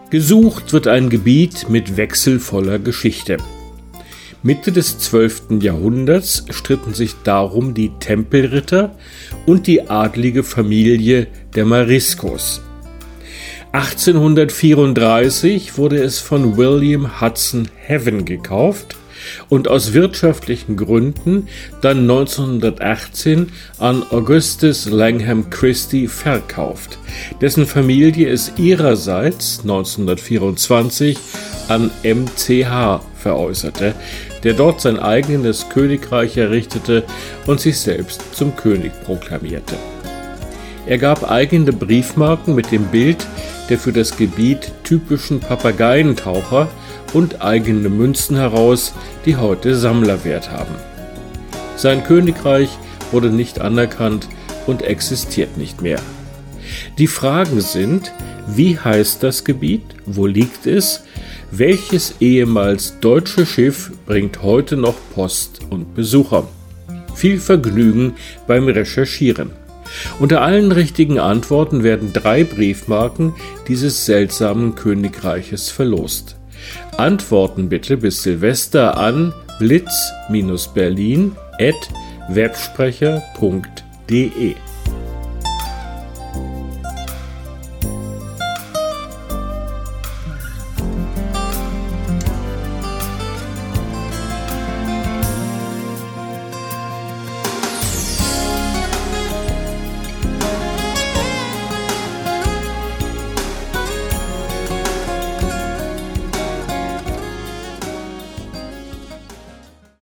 Gesucht wird ein Gebiet mit wechselvoller Geschichte. Mitte des 12. Jahrhunderts stritten sich darum die Tempelritter und die adlige Familie der Mariscos. 1834 wurde es von William Hudson Heaven gekauft und aus wirtschaftlichen Gründen dann 1918 an Augustus Langham Christie verkauft, dessen Familie es ihrerseits 1924 an MCH veräußerte, der dort sein eigenes Königreich errichtete und sich selbst zum König proklamierte. Er gab eigene Briefmarken mit dem Bild der für das Gebiet typischen Papageientaucher und eigene Münzen heraus, die heute Sammlerwert haben. Sein Königreich wurde nicht anerkannt und existiert nicht mehr. Die Fragen sind: Wie heißt das Gebiet? Wo liegt es? Welches ehemals deutsche Schiff bringt heute noch Post und Besucher? Viel Vergnügen beim Recherchieren. Unter allen richtigen Antworten werden 3 Briefmarken dieses seltsamen Königreiches verlost. Antworten bitte bis Silvester an blitz-berlin@websprecher.de.